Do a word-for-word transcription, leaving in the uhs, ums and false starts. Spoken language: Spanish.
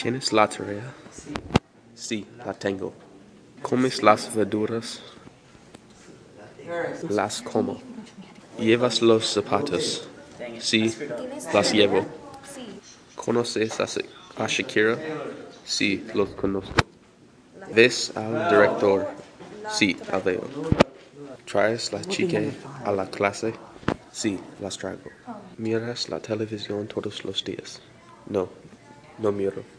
¿Tienes la tarea? Sí, la tengo. ¿Comes las verduras? Las como. ¿Llevas los zapatos? Sí, las llevo. ¿Conoces a, a Shakira? Sí, los conozco. ¿Ves al director? Sí, la veo. ¿Traes la chica a la clase? Sí, las traigo. ¿Miras la televisión todos los días? No, no miro.